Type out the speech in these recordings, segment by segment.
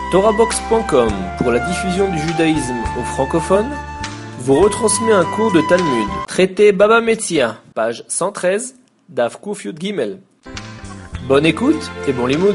TorahBox.com, pour la diffusion du judaïsme aux francophones, vous retransmet un cours de Talmud. Traité Baba Metzia, page 113, Daf Kuf Yud Gimel. Bonne écoute et bon limoud.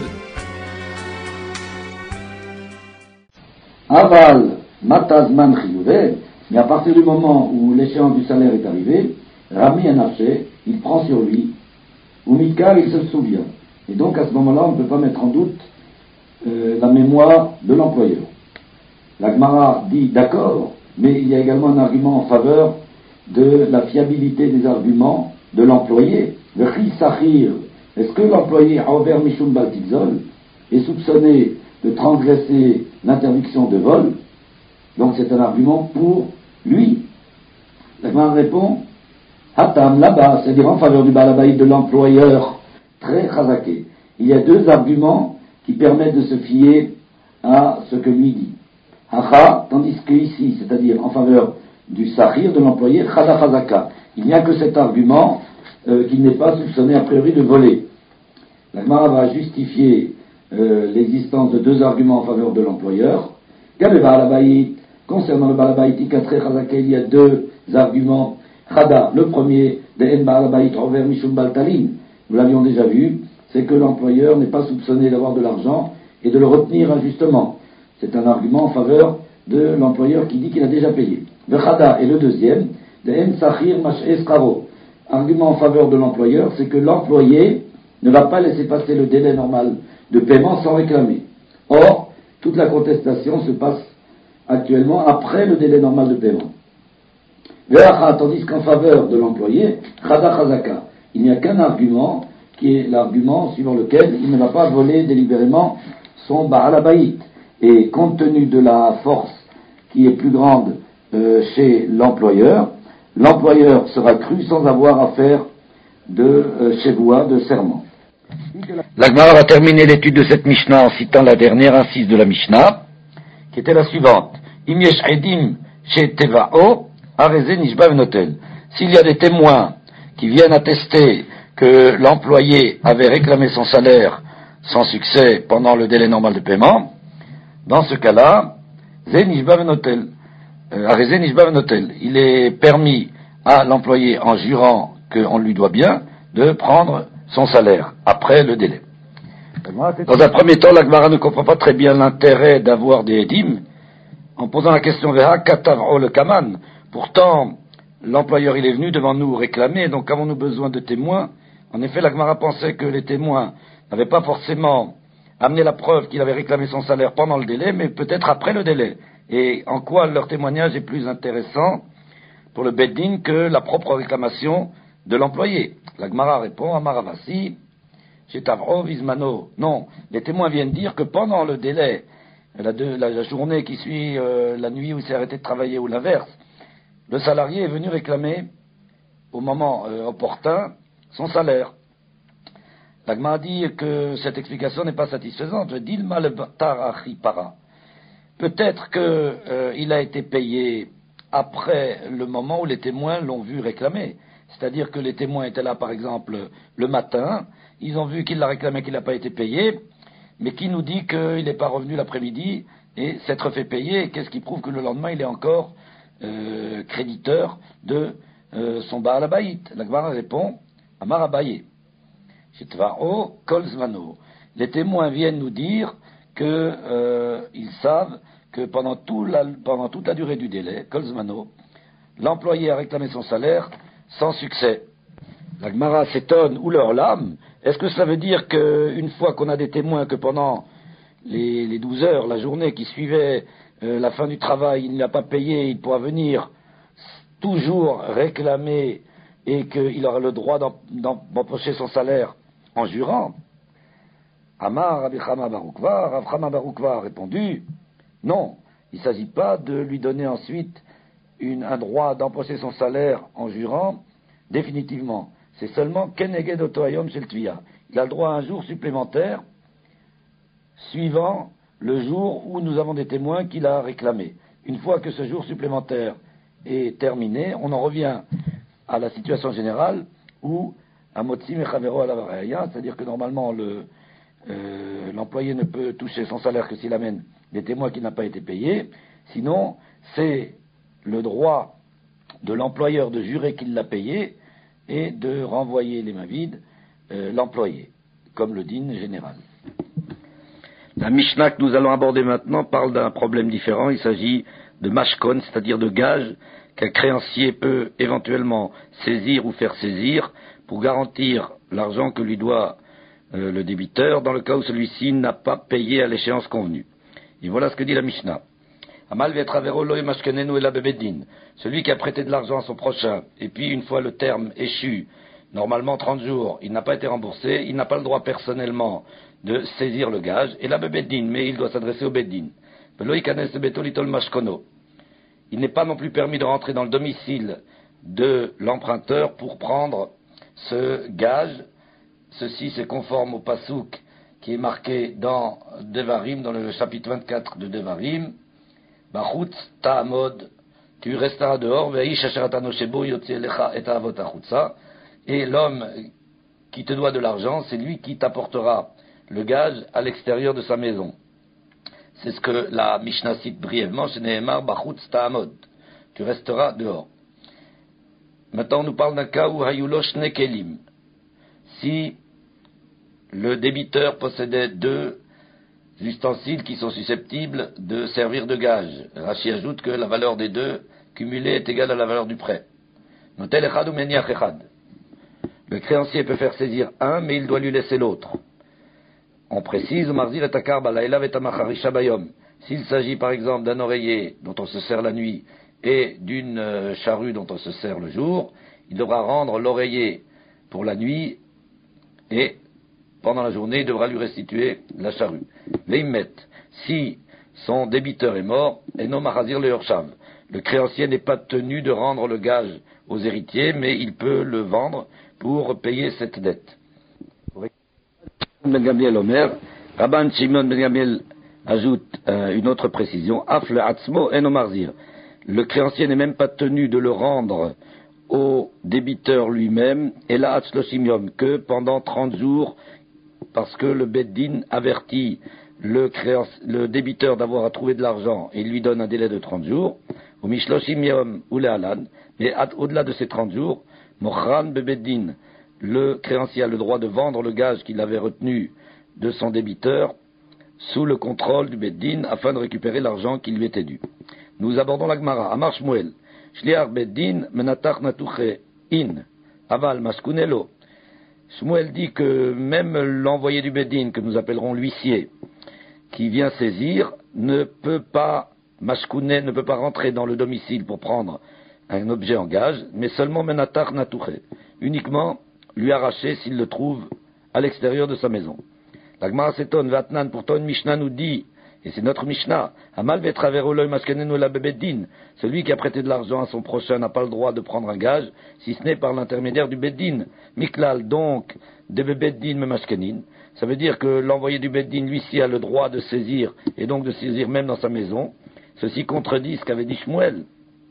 Aval matazman chiyuvé, mais à partir du moment où l'échéance du salaire est arrivée, Rami Anafché, il prend sur lui, ou Mikar, il se souvient. Et donc à ce moment-là, on ne peut pas mettre en doute la mémoire de l'employeur. La Gemara dit d'accord, mais il y a également un argument en faveur de la fiabilité des arguments de l'employé. Le chi sachir, est-ce que l'employé Aver Mishum Baltizol est soupçonné de transgresser l'interdiction de vol? Donc c'est un argument pour lui. La Gemara répond Hatam là-bas, c'est-à-dire en faveur du balabaïd de l'employeur, très chazaké. Il y a deux arguments qui permettent de se fier à ce que lui dit. Hacha, tandis que ici, c'est-à-dire en faveur du sahir, de l'employé, chada chazaka. Il n'y a que cet argument qu'il n'est pas soupçonné a priori de voler. La Gemara va justifier l'existence de deux arguments en faveur de l'employeur. Gabe balabaït, concernant le balabaït, il y a deux arguments. Chada, le premier, de en balabaït rover mishum baltalin. Nous l'avions déjà vu. C'est que l'employeur n'est pas soupçonné d'avoir de l'argent et de le retenir injustement. C'est un argument en faveur de l'employeur qui dit qu'il a déjà payé. Le Khada est le deuxième, de En Sachir Mash'es Karo. Argument en faveur de l'employeur, c'est que l'employé ne va pas laisser passer le délai normal de paiement sans réclamer. Or, toute la contestation se passe actuellement après le délai normal de paiement. Tandis qu'en faveur de l'employé, Khada Khazaka, il n'y a qu'un argument qui est l'argument suivant lequel il ne va pas voler délibérément son Baal Habayit. Et compte tenu de la force qui est plus grande chez l'employeur sera cru sans avoir à faire de chevoua, de serment. La Gemara va terminer l'étude de cette Mishnah en citant la dernière incise de la Mishnah, qui était la suivante. Im yesh edim she teva'o areze nishba venotel. S'il y a des témoins qui viennent attester que l'employé avait réclamé son salaire sans succès pendant le délai normal de paiement, dans ce cas-là, il est permis à l'employé, en jurant qu'on lui doit bien, de prendre son salaire après le délai. Dans un premier temps, la Gemara ne comprend pas très bien l'intérêt d'avoir des édim, en posant la question Veha Katav'o le Kaman. Pourtant, l'employeur il est venu devant nous réclamer, donc avons-nous besoin de témoins? En effet, la Gemara pensait que les témoins n'avaient pas forcément amené la preuve qu'il avait réclamé son salaire pendant le délai, mais peut-être après le délai. Et en quoi leur témoignage est plus intéressant pour le Beddin que la propre réclamation de l'employé? La Gemara répond, Amaravasi, chez Tavro, Vismano. Non, les témoins viennent dire que pendant le délai, la journée qui suit la nuit où il s'est arrêté de travailler ou l'inverse, le salarié est venu réclamer au moment opportun son salaire. La Gemara dit que cette explication n'est pas satisfaisante. Dilma le tarachi para. Peut-être qu'il a été payé après le moment où les témoins l'ont vu réclamer. C'est-à-dire que les témoins étaient là, par exemple, le matin, ils ont vu qu'il l'a réclamé, qu'il n'a pas été payé, mais qui nous dit qu'il n'est pas revenu l'après-midi et s'être fait payer, qu'est-ce qui prouve que le lendemain il est encore créditeur de son Baal Habayit? La Gemara répond Amar Abaye. Shetva'o kol zmano. Les témoins viennent nous dire que ils savent que pendant toute la durée du délai, kol zmano, l'employé a réclamé son salaire sans succès. La Gemara s'étonne, ou leur lame, est-ce que cela veut dire qu'une fois qu'on a des témoins que pendant les 12 heures, la journée qui suivait la fin du travail, il n'a pas payé, il pourra venir toujours réclamer et qu'il aura le droit d'empocher son salaire en jurant? Amar Rabbi Chama Baroukva, Rav Chama Baroukva a répondu, non, il ne s'agit pas de lui donner ensuite un droit d'empocher son salaire en jurant définitivement. C'est seulement Keneged Otoayom Shel Tviya. Il a le droit à un jour supplémentaire suivant le jour où nous avons des témoins qu'il a réclamé. Une fois que ce jour supplémentaire est terminé, on en revient à la situation générale où Amotzi Mechavero Alavaraya, c'est-à-dire que normalement l'employé l'employé ne peut toucher son salaire que s'il amène des témoins qui n'ont pas été payés. Sinon, c'est le droit de l'employeur de jurer qu'il l'a payé et de renvoyer les mains vides l'employé, comme le din général. La Mishnah que nous allons aborder maintenant parle d'un problème différent. Il s'agit de mashkon, c'est-à-dire de gage qu'un créancier peut éventuellement saisir ou faire saisir pour garantir l'argent que lui doit le débiteur dans le cas où celui-ci n'a pas payé à l'échéance convenue. Et voilà ce que dit la Mishnah. Celui qui a prêté de l'argent à son prochain, et puis une fois le terme échu, normalement 30 jours, il n'a pas été remboursé, il n'a pas le droit personnellement de saisir le gage, et la bebeddin, mais il doit s'adresser au beddin. Il n'est pas non plus permis de rentrer dans le domicile de l'emprunteur pour prendre ce gage. Ceci c'est conforme au pasouk qui est marqué dans Devarim, dans le chapitre 24 de Devarim. Bachutz ta'amod, tu resteras dehors, et l'homme qui te doit de l'argent, c'est lui qui t'apportera le gage à l'extérieur de sa maison. C'est ce que la Mishnah cite brièvement chez Nehemar, Bachutz ta'amod, tu resteras dehors. Maintenant, on nous parle d'un cas où Hayulosh Nekelim. Si le débiteur possédait 2 ustensiles qui sont susceptibles de servir de gage. Rashi ajoute que la valeur des 2 cumulée est égale à la valeur du prêt. Le créancier peut faire saisir un, mais il doit lui laisser l'autre. On précise, s'il s'agit par exemple d'un oreiller dont on se sert la nuit et d'une charrue dont on se sert le jour, il devra rendre l'oreiller pour la nuit et pendant la journée, il devra lui restituer la charrue. Veimet, si son débiteur est mort, et non mahazir le yorshav, le créancier n'est pas tenu de rendre le gage aux héritiers, mais il peut le vendre pour payer cette dette. Ben Gamliel Omer, Rabban Shimon Ben Gamliel ajoute une autre précision, Afle atzmo et non mahazir. Le créancier n'est même pas tenu de le rendre au débiteur lui-même, et la atzloshim yom, que pendant 30 jours, parce que le beddin avertit le débiteur d'avoir à trouver de l'argent et il lui donne un délai de 30 jours, ou mishloshim yom ou le'alan, mais au-delà de ces 30 jours, mochran bebeddin, le créancier a le droit de vendre le gage qu'il avait retenu de son débiteur sous le contrôle du beddin afin de récupérer l'argent qui lui était dû. Nous abordons la Gemara. Amar Shmuel, shliach beddin menatach natuche in, aval maskunelo. Shmuel dit que même l'envoyé du beddin, que nous appellerons l'huissier, qui vient saisir, ne peut pas rentrer dans le domicile pour prendre un objet en gage, mais seulement menatar natouché, uniquement lui arracher s'il le trouve à l'extérieur de sa maison. La Gemara s'étonne, Vatnan, pourtant une Mishnah nous dit, et c'est notre Mishnah, Amal vetraveroloy maskenenu la bebeddin, celui qui a prêté de l'argent à son prochain n'a pas le droit de prendre un gage, si ce n'est par l'intermédiaire du beddin. Miklal, donc, de bebeddin me maskenin, ça veut dire que l'envoyé du beddin, lui-ci, a le droit de saisir, et donc de saisir même dans sa maison. Ceci contredit ce qu'avait dit Shmuel.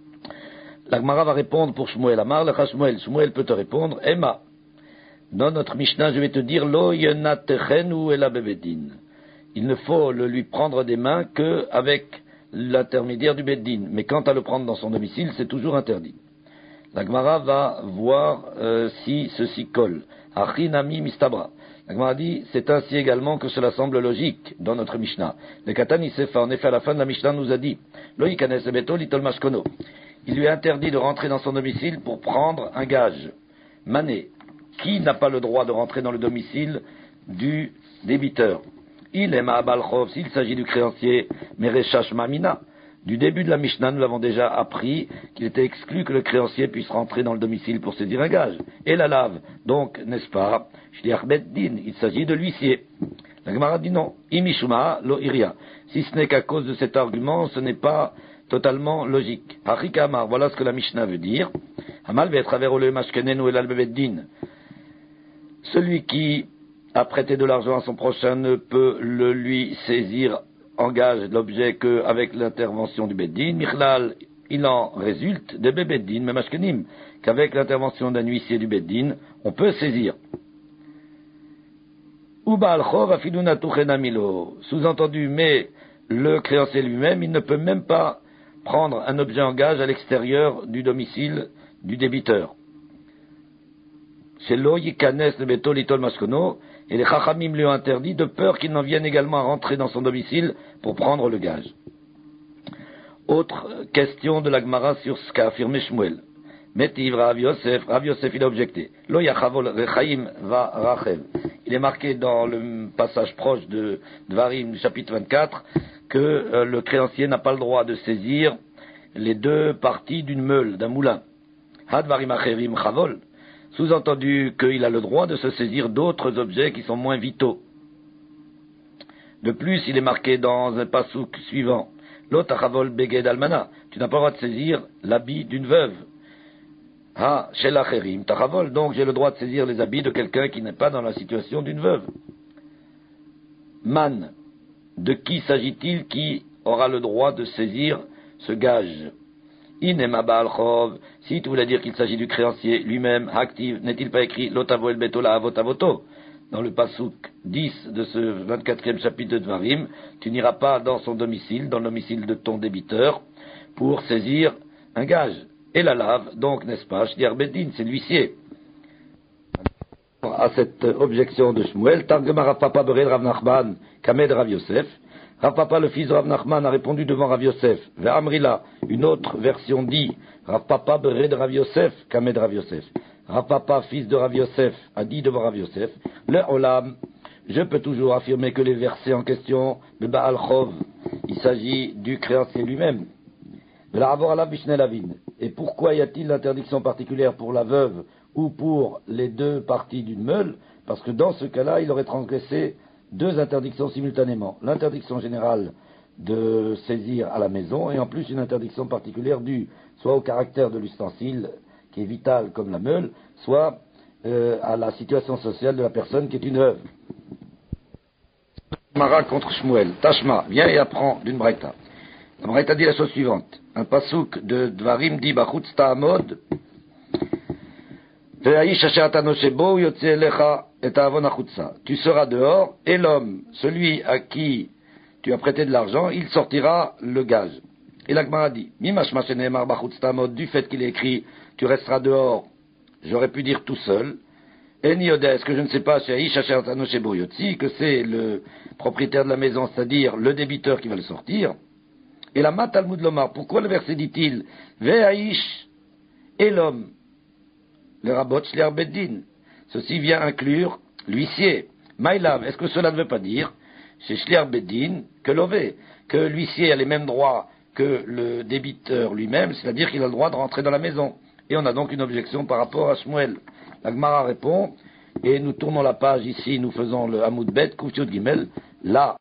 La Gemara va répondre pour Shmuel. Amar lecha Shmuel. Shmuel peut te répondre, Emma. Dans notre Mishnah, je vais te dire, Lo yenatechenu ela bebeddin. Il ne faut le lui prendre des mains qu'avec l'intermédiaire du beddin. Mais quant à le prendre dans son domicile, c'est toujours interdit. La Gemara va voir si ceci colle. Achinami mistabra. La Gemara dit, c'est ainsi également que cela semble logique dans notre Mishnah. Le Katani Sefa, en effet, à la fin de la Mishnah, nous a dit, Lo yikanes beto litol mashkono. Il lui est interdit de rentrer dans son domicile pour prendre un gage. Mané. Qui n'a pas le droit de rentrer dans le domicile du débiteur? Il est Ma'abalchov, s'il s'agit du créancier, Merechash Mamina. Du début de la Mishnah, nous l'avons déjà appris qu'il était exclu que le créancier puisse rentrer dans le domicile pour saisir un gage. Et la lave, donc, n'est-ce pas, Shliach Beddin, il s'agit de l'huissier. La Gemara dit non, Imishuma lo iria. Si ce n'est qu'à cause de cet argument, ce n'est pas totalement logique. Hachikamar, voilà ce que la Mishnah veut dire. Hamal ve'etraver ole mashkenenu elal bebeddin. Celui qui a prêté de l'argent à son prochain ne peut le lui saisir en gage l'objet qu'avec l'intervention du beddin. Michlal, il en résulte de bebeddin, même mashkenim, qu'avec l'intervention d'un huissier du beddin, on peut saisir. Ou Baal Chov afiluna tuchenamilo. Sous-entendu, mais le créancier lui-même, il ne peut même pas prendre un objet en gage à l'extérieur du domicile du débiteur. Shelo yikanes lebeto litol maskono, et les chachamim lui ont interdit de peur qu'il n'en vienne également à rentrer dans son domicile pour prendre le gage. Autre question de la Gemara sur ce qu'a affirmé Shmuel. Metiv Rav Yosef il a objecté. Lo yachavol rechaim va Rachel. Il est marqué dans le passage proche de Dvarim, chapitre 24, que le créancier n'a pas le droit de saisir les deux parties d'une meule, d'un moulin. Hadvarim acherim chavol. Sous-entendu qu'il a le droit de se saisir d'autres objets qui sont moins vitaux. De plus, il est marqué dans un passouk suivant. Lo tachavol beged almana. Tu n'as pas le droit de saisir l'habit d'une veuve. Ah, chez l'acherim, tachavol, donc j'ai le droit de saisir les habits de quelqu'un qui n'est pas dans la situation d'une veuve. Man, de qui s'agit-il qui aura le droit de saisir ce gage? Inema Baal Chov, si tu voulais dire qu'il s'agit du créancier lui-même, active, n'est-il pas écrit Lotavo el beto la avotavoto? Dans le passouk 10 de ce 24e chapitre de Dvarim, tu n'iras pas dans son domicile, dans le domicile de ton débiteur, pour saisir un gage. Et la lave, donc, n'est-ce pas, Shliar Bedin, c'est l'huissier. À cette objection de Shmuel, Targema Rav Papa Bered Rav Nachman, Kamed Rav Yosef. Rav Papa, le fils de Rav Nachman, a répondu devant Rav Yosef. Ve'amrila, une autre version dit, Rav Papa Bered Rav Yosef, Kamed Rav Yosef. Rav Papa, fils de Rav Yosef, a dit devant Rav Yosef, le Olam, je peux toujours affirmer que les versets en question, le Baal Chov, il s'agit du créancier lui-même. Et pourquoi y a-t-il l'interdiction particulière pour la veuve ou pour les deux parties d'une meule? Parce que dans ce cas-là, il aurait transgressé deux interdictions simultanément. L'interdiction générale de saisir à la maison et en plus une interdiction particulière due soit au caractère de l'ustensile qui est vital comme la meule, soit à la situation sociale de la personne qui est une veuve. Mara contre Shmuel. Tashma, viens et apprends d'une braïta. La braïta dit la chose suivante. Un pasouk de Dvarim dit Bachutz ta'amod tu seras dehors et l'homme, celui à qui tu as prêté de l'argent, il sortira le gage. Et la Gemara dit du fait qu'il est écrit tu resteras dehors, j'aurais pu dire tout seul. Est-ce que je ne sais pas que c'est le propriétaire de la maison, c'est-à-dire le débiteur qui va le sortir. Et la mat Talmud Lomar, pourquoi le verset dit-il Ve'aish et l'homme, le rabot shliar beddin. Ceci vient inclure l'huissier. Maïlav, est-ce que cela ne veut pas dire chez shliar beddin que l'ové, que l'huissier a les mêmes droits que le débiteur lui-même, c'est-à-dire qu'il a le droit de rentrer dans la maison. Et on a donc une objection par rapport à Shmuel. La Gemara répond, et nous tournons la page ici, nous faisons le Hamoud Bet, Kufyot Gimel, là.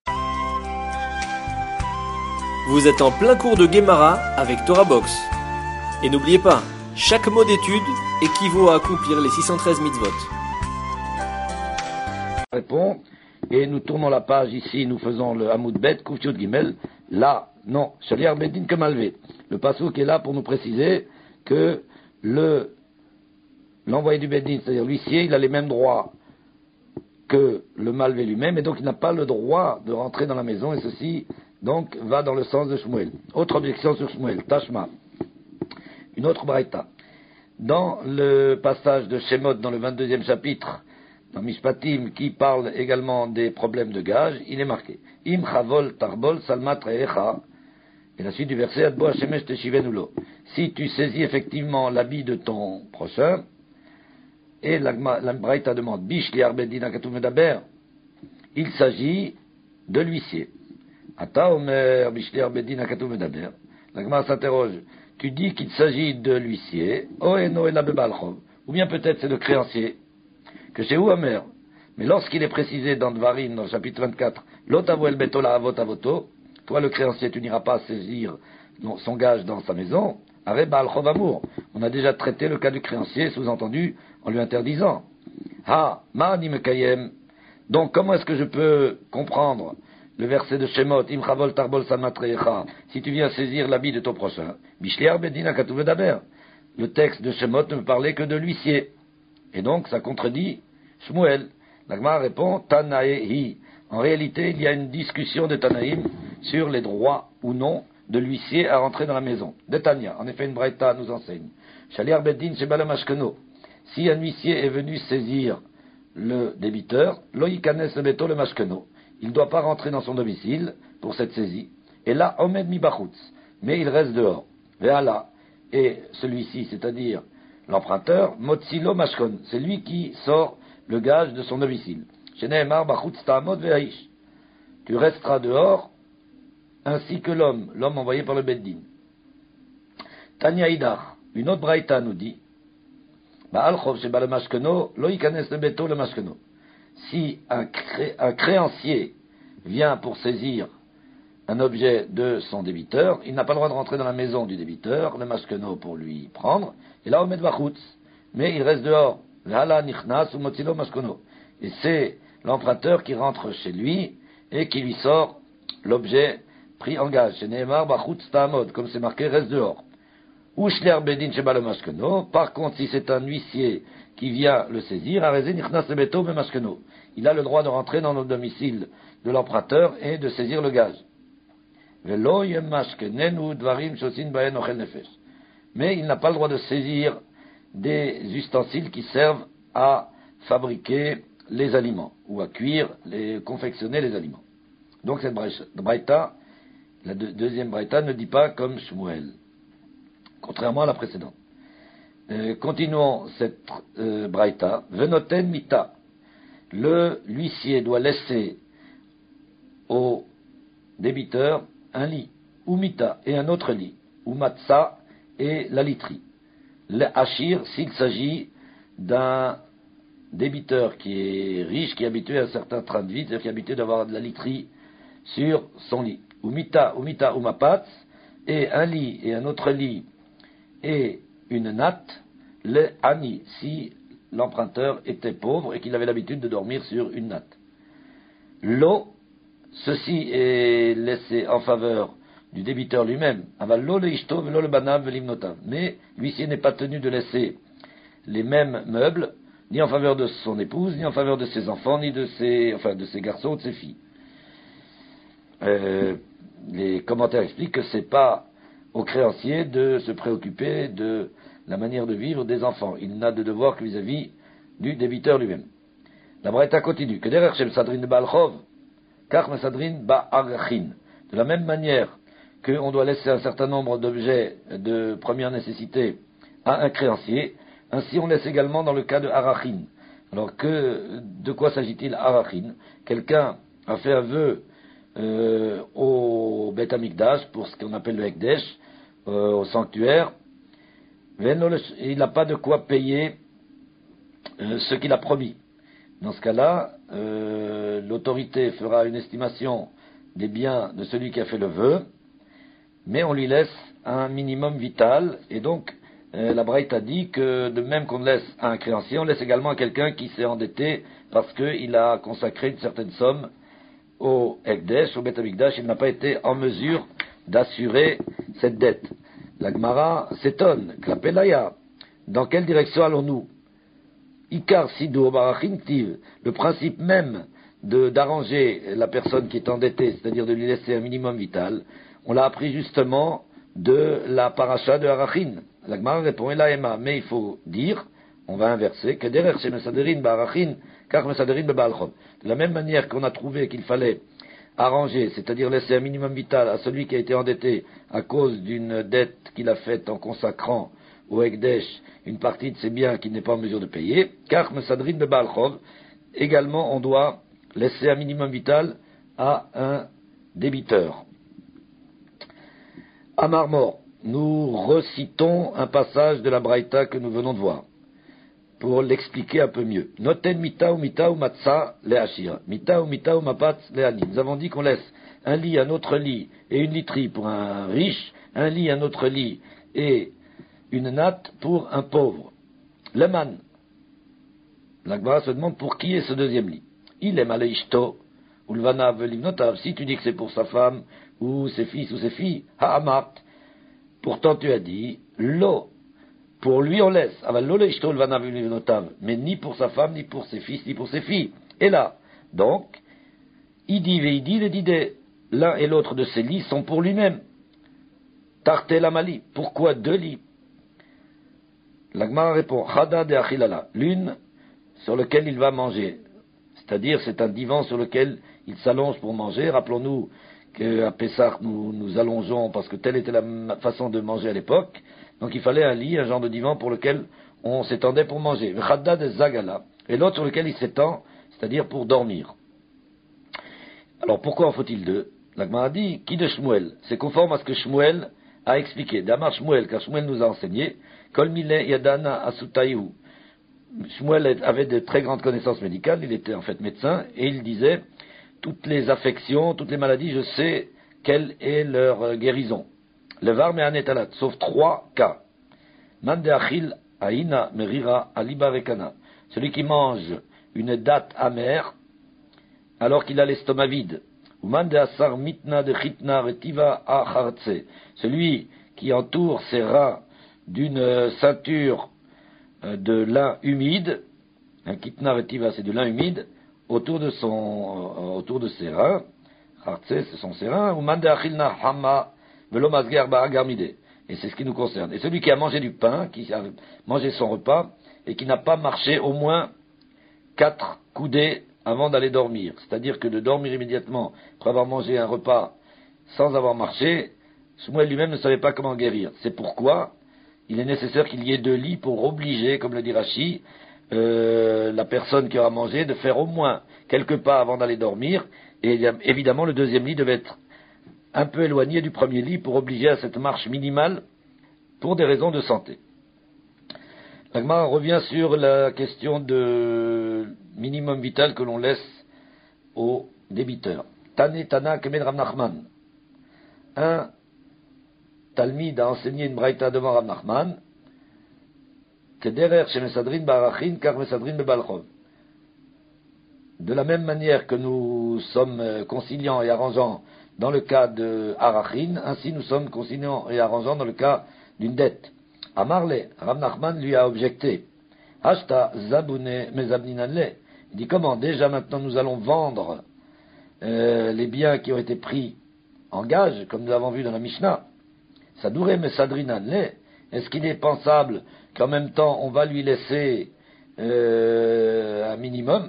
Vous êtes en plein cours de Gemara avec Torah Box. Et n'oubliez pas, chaque mot d'étude équivaut à accomplir les 613 mitzvot. Répond, et nous tournons la page ici, nous faisons le Hamoud Bet, Kufyot Gimel, là, non, Shaliar Bedin que Malvé. Le passouk est là pour nous préciser que l'envoyé du Bedin, c'est-à-dire l'huissier, il a les mêmes droits que le Malvé lui-même, et donc il n'a pas le droit de rentrer dans la maison, et ceci, donc, va dans le sens de Shmuel. Autre objection sur Shmuel, Tashma. Une autre braïta. Dans le passage de Shemot, dans le 22e chapitre, dans Mishpatim, qui parle également des problèmes de gage, il est marqué Im chavol tarbol salmat re'echa. Et la suite du verset Adbo Hashemesh teshivenulo. Si tu saisis effectivement l'habit de ton prochain, et la braïta demande Bish li arbedin akatum medaber, il s'agit de l'huissier. Ata omer Bish li arbedin akatum medaber. La Gemara s'interroge. Tu dis qu'il s'agit de l'huissier, ou bien peut-être c'est le créancier, que chez Ouamer. Mais lorsqu'il est précisé dans Dvarim, dans le chapitre 24, l'otavo el betola avot avoto, toi le créancier, tu n'iras pas saisir son gage dans sa maison, areba al chovamour. On a déjà traité le cas du créancier, sous-entendu, en lui interdisant. Ha, ma'ani mekayem. Donc comment est-ce que je peux comprendre le verset de Shemot, Im chavol tarbol samatrecha, si tu viens saisir l'habit de ton prochain, Bishliar bedina katuv daber. Le texte de Shemot ne me parlait que de l'huissier. Et donc, ça contredit Shmuel. La Gemara répond, Tanaehi. En réalité, il y a une discussion de Tanaïm sur les droits ou non de l'huissier à rentrer dans la maison. De Tania, en effet, une braïta nous enseigne. Shaliar Beddin Shebala Mashkeno. Si un huissier est venu saisir le débiteur, lo yikanes le beto le mashkeno. Il ne doit pas rentrer dans son domicile pour cette saisie. Et là, omed mi bachutz. Mais il reste dehors. Ve'ala. Et celui-ci, c'est-à-dire l'emprunteur, motzilo mashkon. C'est lui qui sort le gage de son domicile. Sheneemar bachutz ta'amod ve'aish. Tu resteras dehors, ainsi que l'homme envoyé par le Beddin. Tanya Idar. Une autre braïta nous dit, si un créancier vient pour saisir un objet de son débiteur, il n'a pas le droit de rentrer dans la maison du débiteur, le mashkeno pour lui prendre, et là on met vachutz, mais il reste dehors. Et c'est l'emprunteur qui rentre chez lui et qui lui sort l'objet pris en gage. Comme c'est marqué, reste dehors. Par contre, si c'est un huissier qui vient le saisir, il a le droit de rentrer dans le domicile de l'emprunteur et de saisir le gage. Mais il n'a pas le droit de saisir des ustensiles qui servent à fabriquer les aliments, ou à cuire, confectionner les aliments. Donc cette braïta, la deuxième braïta, ne dit pas comme Shmuel, contrairement à la précédente. Continuons cette braïta. Venoten mita. L'huissier doit laisser au débiteur un lit, ou mita, et un autre lit, ou matza, et la literie. Le hachir, s'il s'agit d'un débiteur qui est riche, qui est habitué à un certain train de vie, c'est-à-dire qui est habitué d'avoir de la literie sur son lit. Ou mita, ou mapatz, et un lit, et un autre lit, et une natte, le ani, si l'emprunteur était pauvre et qu'il avait l'habitude de dormir sur une natte. L'eau, ceci est laissé en faveur du débiteur lui-même. Mais l'huissier n'est pas tenu de laisser les mêmes meubles, ni en faveur de son épouse, ni en faveur de ses enfants, ni de ses garçons ou de ses filles. Les commentaires expliquent que c'est pas au créancier de se préoccuper de la manière de vivre des enfants. Il n'a de devoir que vis-à-vis du débiteur lui-même. La braïta continue. Que derrière chez Mesadrin de Baalchov, car Mesadrin Ba'arachin. De la même manière qu'on doit laisser un certain nombre d'objets de première nécessité à un créancier, ainsi on laisse également dans le cas de Arachin. Alors de quoi s'agit-il Arachin? Quelqu'un a fait un vœu au Beth Amikdash, pour ce qu'on appelle le Ekdesh, au sanctuaire, il n'a pas de quoi payer ce qu'il a promis. Dans ce cas-là, l'autorité fera une estimation des biens de celui qui a fait le vœu, mais on lui laisse un minimum vital, et donc la Braïta dit que de même qu'on laisse à un créancier, on laisse également à quelqu'un qui s'est endetté parce qu'il a consacré une certaine somme au Ekdesh, au Beth Amikdash, il n'a pas été en mesure d'assurer cette dette. La Gemara s'étonne, Klapelaya, dans quelle direction allons-nous? Ikar Sidur Barachin Tiv, le principe même d'arranger la personne qui est endettée, c'est-à-dire de lui laisser un minimum vital, on l'a appris justement de la paracha de Arachin. La Gemara répond, Elaema, mais il faut dire, on va inverser, que derrière chez Mesaderin Barachin, car Mesaderin Bebalchov. De la même manière qu'on a trouvé qu'il fallait arranger, c'est-à-dire laisser un minimum vital à celui qui a été endetté à cause d'une dette qu'il a faite en consacrant au Ekdesh une partie de ses biens qu'il n'est pas en mesure de payer, car Mesadrin Bebalchov, également on doit laisser un minimum vital à un débiteur. À Marmor, nous recitons un passage de la Braïta que nous venons de voir, pour l'expliquer un peu mieux. Noten mita ou matza le'ashir. Mita ou mapatz le'ani. Nous avons dit qu'on laisse un lit, un autre lit et une literie pour un riche, un lit, un autre lit et une natte pour un pauvre. Leman. La Gemara se demande pour qui est ce deuxième lit. Il est maleishto ou lvana velivnotav. Si tu dis que c'est pour sa femme ou ses fils ou ses filles, ha'amat. Pourtant tu as dit lo. Pour lui, on laisse. Mais ni pour sa femme, ni pour ses fils, ni pour ses filles. Et là, donc, Idi veidi le didé, l'un et l'autre de ces lits sont pour lui-même. Tarte la mali, pourquoi 2 lits? L'Agmara répond, Chada de Achilala, l'une sur laquelle il va manger. C'est-à-dire, c'est un divan sur lequel il s'allonge pour manger. Rappelons-nous qu'à Pessah, nous allongeons parce que telle était la façon de manger à l'époque. Donc il fallait un lit, un genre de divan pour lequel on s'étendait pour manger. Chada de Zagala, et l'autre sur lequel il s'étend, c'est-à-dire pour dormir. Alors pourquoi en faut-il 2? L'Agmara dit, qui de Shmuel? C'est conforme à ce que Shmuel a expliqué. Damar Shmuel, car Shmuel nous a enseigné, Kol mile yadana asutayu. Shmuel avait de très grandes connaissances médicales, il était en fait médecin, et il disait, toutes les affections, toutes les maladies, je sais quelle est leur guérison. Le var me anetalat, sauf 3 cas. Man de achil aina merira aliba vekana. Celui qui mange une date amère, alors qu'il a l'estomac vide. Ou man de asar mitna de chitna retiva achartse. Celui qui entoure ses reins d'une ceinture de lin humide, un kitna retiva c'est de lin humide, autour de ses reins, chartse ce sont ses reins, ou man de achilna hama velo masger ba'agarmide. Et c'est ce qui nous concerne. Et celui qui a mangé du pain, qui a mangé son repas, et qui n'a pas marché au moins 4 coudées avant d'aller dormir. C'est-à-dire que de dormir immédiatement, après avoir mangé un repas sans avoir marché, Shmuel lui-même ne savait pas comment guérir. C'est pourquoi il est nécessaire qu'il y ait 2 lits pour obliger, comme le dit Rashi, la personne qui aura mangé de faire au moins quelques pas avant d'aller dormir. Et évidemment, le 2e lit devait être un peu éloigné du 1er lit pour obliger à cette marche minimale pour des raisons de santé. L'Agmara revient sur la question de minimum vital que l'on laisse aux débiteurs. Tane Tana Kemen Rav Nachman. Un Talmid a enseigné une braïta devant Rav Nachman, Kederer Shemesadrin Barachin Kar Mesadrin Bebalchov. De la même manière que nous sommes conciliants et arrangeants dans le cas de Arachin, ainsi nous sommes conciliants et arrangeants dans le cas d'une dette. Amarle, Rav Nachman lui a objecté. Hashta Zabune Mezabninanle. Il dit comment? Déjà maintenant nous allons vendre les biens qui ont été pris en gage, comme nous l'avons vu dans la Mishnah. Sadoure Mesadrinanle. Est-ce qu'il est pensable qu'en même temps on va lui laisser un minimum?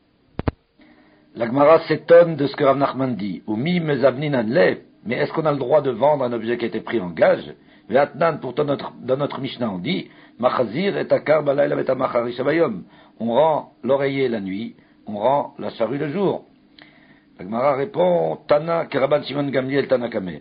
La Gemara s'étonne de ce que Rav Nachman dit. Umi Mezabninanle. Mais est-ce qu'on a le droit de vendre un objet qui a été pris en gage? Pourtant, dans notre Mishnah, on dit, Machazir et akar balayla et amachari shabayom. On rend l'oreiller la nuit, on rend la charrue le jour. La Gemara répond, Tana Keraban Shimon Gamliel Tanakame.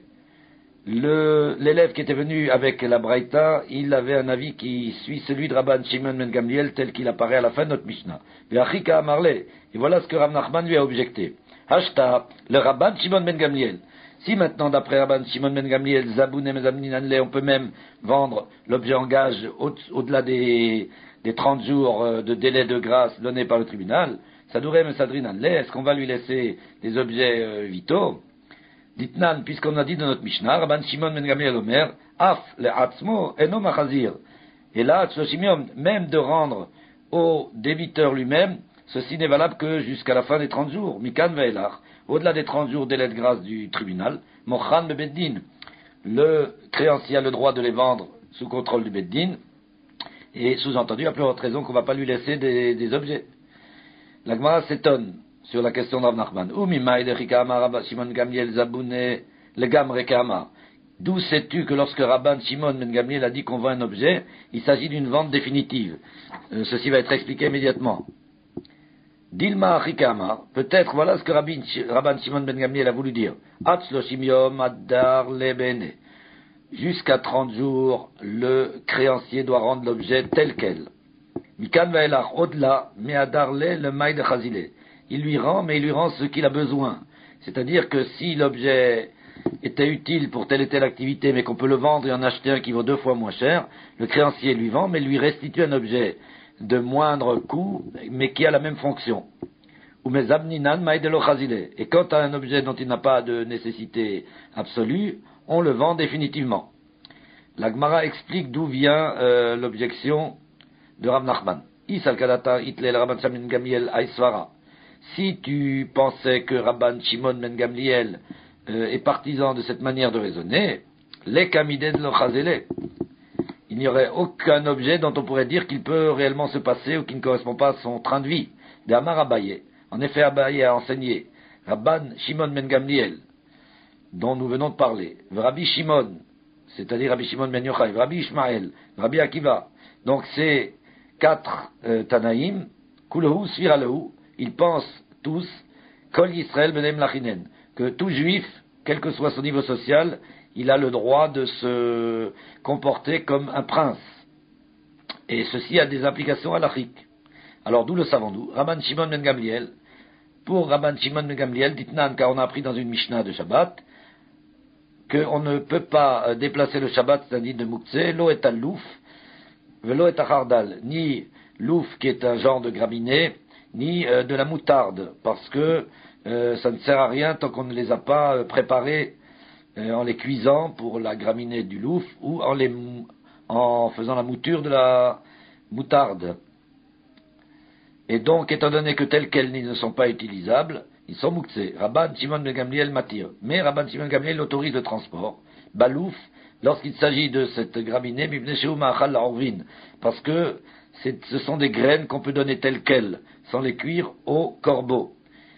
L'élève qui était venu avec la Braïta, il avait un avis qui suit celui de Rabban Shimon Ben Gamliel tel qu'il apparaît à la fin de notre Mishnah. Ve'achika amarle. Et voilà ce que Rav Nachman lui a objecté. Hashta, le Rabban Shimon Ben Gamliel. Si maintenant, d'après Rabban Shimon Ben Gamliel, Zabouné Mezamninanle, on peut même vendre l'objet en gage au-delà des 30 jours de délai de grâce donné par le tribunal, Sadouré Mesadrinanle, est-ce qu'on va lui laisser des objets vitaux? Ditnan, puisqu'on a dit dans notre Mishnah, Rabban Shimon Ben Gamliel Omer, Af le Atzmo eno machazir. Et là, Tzloshimium, même de rendre au débiteur lui-même, ceci n'est valable que jusqu'à la fin des 30 jours. Mikan ve'elach. Au-delà des 30 jours délai de grâce du tribunal, Mochan be Beddin. Le créancier a le droit de les vendre sous contrôle du Beddin. Et sous-entendu, à plus haute raison qu'on ne va pas lui laisser des objets. La Gemara s'étonne sur la question de Rav Nachman. D'où sais-tu que lorsque Rabban Shimon Ben Gamliel a dit qu'on vend un objet, il s'agit d'une vente définitive? Ceci va être expliqué immédiatement. Dilma Achikama, peut-être voilà ce que Rabban Shimon Ben Gamliel a voulu dire. Atzloshim yom adar lebene. Jusqu'à 30 jours, le créancier doit rendre l'objet tel quel. Mikan vaelach, au-delà, me'adarle le maï de chazile. Il lui rend, mais il lui rend ce qu'il a besoin. C'est-à-dire que si l'objet était utile pour telle et telle activité, mais qu'on peut le vendre et en acheter un qui vaut 2 fois moins cher, le créancier lui vend, mais lui restitue un objet de moindre coût, mais qui a la même fonction. Ou mezabninan maï de lo chazile. Et quant à un objet dont il n'a pas de nécessité absolue, on le vend définitivement. La Gemara explique d'où vient l'objection de Rav Nachman. Si tu pensais que Rabban Shimon ben Gamliel est partisan de cette manière de raisonner, les kamided lo chazele. Il n'y aurait aucun objet dont on pourrait dire qu'il peut réellement se passer ou qui ne correspond pas à son train de vie. De Amar Abaye. En effet, Abaye a enseigné Rabban Shimon ben Gamliel, dont nous venons de parler, Rabbi Shimon, c'est-à-dire Rabbi Shimon ben Yochai, Rabbi Ishmael, Rabbi Akiva. Donc ces 4 Tanaïm, Kulehu Sviralehu, ils pensent tous, Kol Yisrael benem lachinen, que tout juif, quel que soit son niveau social, il a le droit de se comporter comme un prince. Et ceci a des implications halachiques. Alors d'où le savons-nous? Rabban Shimon ben Gamliel, pour Rabban Shimon ben Gamliel, ditnan, car on a appris dans une Mishnah de Shabbat, qu'on ne peut pas déplacer le Shabbat, c'est-à-dire de Mouktsé, lo et al-louf, velo et achardal, ni louf qui est un genre de graminé, ni de la moutarde, parce que ça ne sert à rien tant qu'on ne les a pas préparés en les cuisant pour la graminée du louf ou en faisant la mouture de la moutarde. Et donc, étant donné que telles quelles ne sont pas utilisables, ils sont mouktsés. Rabban Shimon ben Gamliel matir. Mais Rabban Shimon ben Gamliel autorise le transport. Balouf, lorsqu'il s'agit de cette graminée, parce que ce sont des graines qu'on peut donner telles quelles, sans les cuire au corbeau.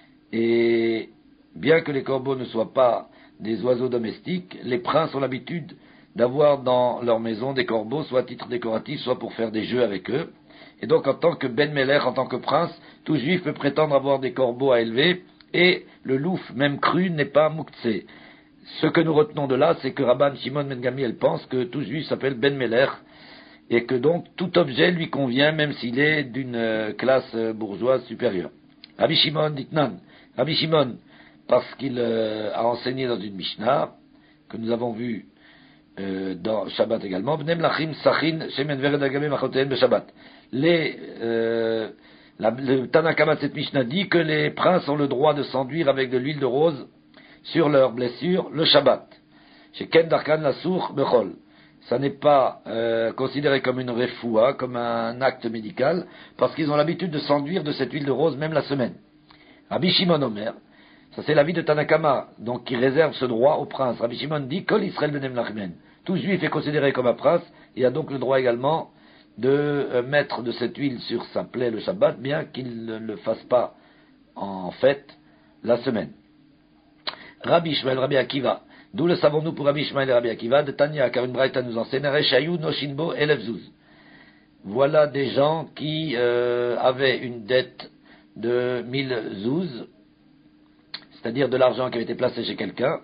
Et bien que les corbeaux ne soient pas des oiseaux domestiques, les princes ont l'habitude d'avoir dans leur maison des corbeaux, soit à titre décoratif, soit pour faire des jeux avec eux. Et donc, en tant que Ben Melech, en tant que prince, tout juif peut prétendre avoir des corbeaux à élever, et le louf, même cru, n'est pas mouktsé. Ce que nous retenons de là, c'est que Rabban Shimon ben Gamliel pense que tout juif s'appelle Ben Melech, et que donc tout objet lui convient, même s'il est d'une classe bourgeoise supérieure. Rabbi Shimon dit nan. Rabbi Shimon, parce qu'il a enseigné dans une Mishnah, que nous avons vu dans Shabbat également, Bnem lachim sachin shemen vered agame machoteen beShabbat. Le Tanakama de cette Mishnah dit que les princes ont le droit de s'enduire avec de l'huile de rose sur leurs blessures le Shabbat. Chez Ken Darkan la sour bechol. Ça n'est pas considéré comme une refoua, comme un acte médical, parce qu'ils ont l'habitude de s'enduire de cette huile de rose même la semaine. Rabbi Shimon Omer, ça c'est l'avis de Tanakama, donc qui réserve ce droit aux princes. Rabbi Shimon dit Kol Israël benem lachmen. Tout juif est considéré comme un prince et a donc le droit également de mettre de cette huile sur sa plaie le Shabbat, bien qu'il ne le fasse pas en fête la semaine. Rabbi Ishmael, Rabbi Akiva. D'où le savons-nous pour Rabbi Ishmael et Rabbi Akiva de Tanya, car une braïta nous enseigne Reshayu Noshinbo Elef Zuz. Voilà des gens qui avaient une dette de 1000 zouz, c'est-à-dire de l'argent qui avait été placé chez quelqu'un.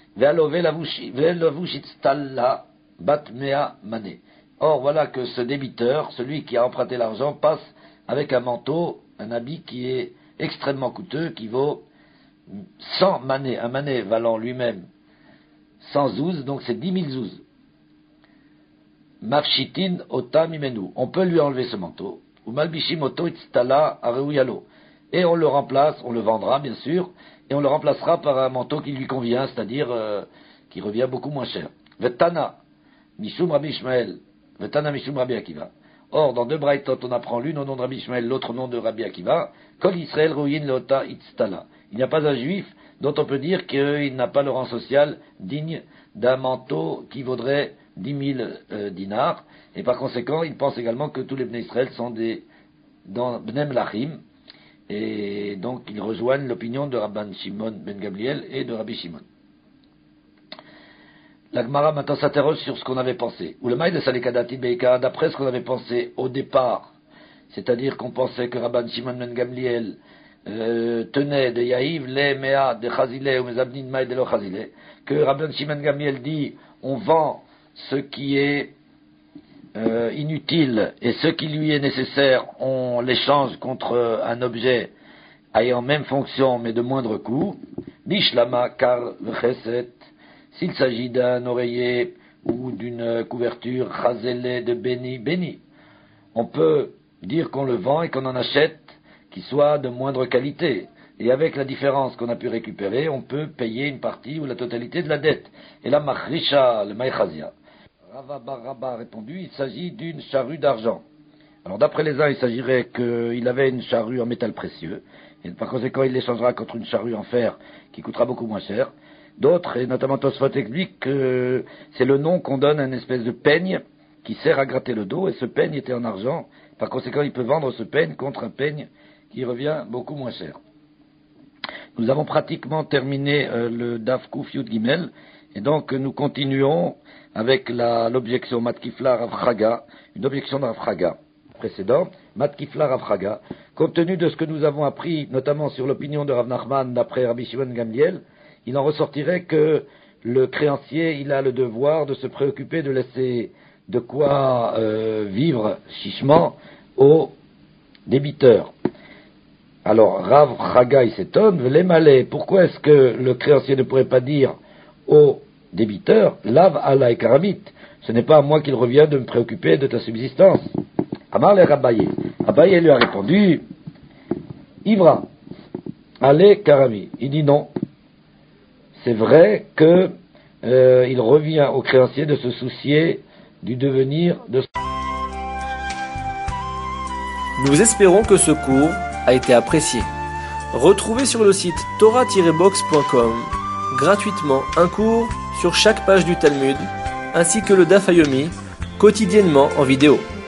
Or, voilà que ce débiteur, celui qui a emprunté l'argent, passe avec un manteau, un habit qui est extrêmement coûteux, qui vaut 100 manées, un mané valant lui-même 100 zouz, donc c'est 10 000 zouz. Mafshitin ota mimenu. On peut lui enlever ce manteau. Ou malbishim oto itztala areuyalo. Et on le remplace, on le vendra bien sûr, et on le remplacera par un manteau qui lui convient, c'est-à-dire qui revient beaucoup moins cher. Vetana, Mishum Rabbi Ishmael, Vetana Mishum Rabbi Akiva. Or, dans 2 braïtot, on apprend l'une au nom de Rabbi Ishmael, l'autre au nom de Rabbi Akiva, Kol Israël Ruyin Leota Itztala. Il n'y a pas un juif dont on peut dire qu'il n'a pas le rang social digne d'un manteau qui vaudrait 10 000 dinars, et par conséquent, il pense également que tous les Bnei Israël sont dans Bnem Lachim, et donc ils rejoignent l'opinion de Rabban Shimon ben Gamliel et de Rabbi Shimon. La Gemara maintenant s'interroge sur ce qu'on avait pensé. Ou le maï de Salekadati Beika, d'après ce qu'on avait pensé au départ, c'est-à-dire qu'on pensait que Rabban Shimon ben Gamliel tenait de Yahiv, les Mea de Chazile ou Mezabnin Maï de lo Chazile, que Rabban Shimon ben Gamliel dit on vend ce qui est inutile et ce qui lui est nécessaire, on l'échange contre un objet ayant même fonction mais de moindre coût. Bishlama kar v'cheset. S'il s'agit d'un oreiller ou d'une couverture chazele de béni, on peut dire qu'on le vend et qu'on en achète qui soit de moindre qualité. Et avec la différence qu'on a pu récupérer, on peut payer une partie ou la totalité de la dette. Et là, machrisha, le maïchazia. Rava bar Rabba a répondu, il s'agit d'une charrue d'argent. Alors d'après les uns, il s'agirait qu'il avait une charrue en métal précieux, et par conséquent il l'échangera contre une charrue en fer qui coûtera beaucoup moins cher. D'autres, et notamment Tosfot, expliquent que c'est le nom qu'on donne à une espèce de peigne qui sert à gratter le dos, et ce peigne était en argent. Par conséquent, il peut vendre ce peigne contre un peigne qui revient beaucoup moins cher. Nous avons pratiquement terminé le Daf Kuf Yud Gimel, et donc nous continuons avec l'objection Matkifla Rav Chaga, une objection de Rav Chaga précédente, Matkifla Rav Chaga. Compte tenu de ce que nous avons appris, notamment sur l'opinion de Rav Nachman d'après Rabbi Shimon Gamliel, il en ressortirait que le créancier, il a le devoir de se préoccuper de laisser de quoi vivre chichement aux débiteurs. Alors, Rav Chaga, il s'étonne, les malais, pourquoi est-ce que le créancier ne pourrait pas dire aux débiteurs, Lav Allah et Karamit, ce n'est pas à moi qu'il revient de me préoccuper de ta subsistance. Amar le Rabbaye. Rabbaye lui a répondu, Ivra, allez Karami. Il dit non. C'est vrai que il revient au créancier de se soucier du devenir de... Nous espérons que ce cours a été apprécié. Retrouvez sur le site torah-box.com gratuitement un cours sur chaque page du Talmud, ainsi que le Daf Yomi, quotidiennement en vidéo.